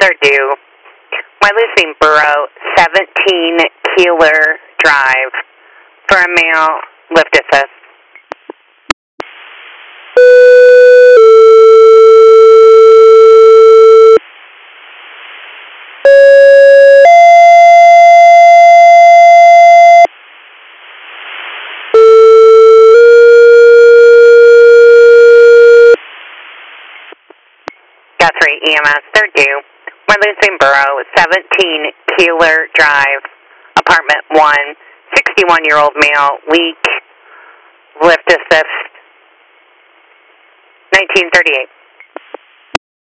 are due. Wyalusing Borough, 17 Keeler Drive. For a male, lift assist. Guthrie EMS, they're due. Wyalusing Borough, 17 Keeler Drive, apartment 1, 61-year-old male, weak, lift assist, 1938.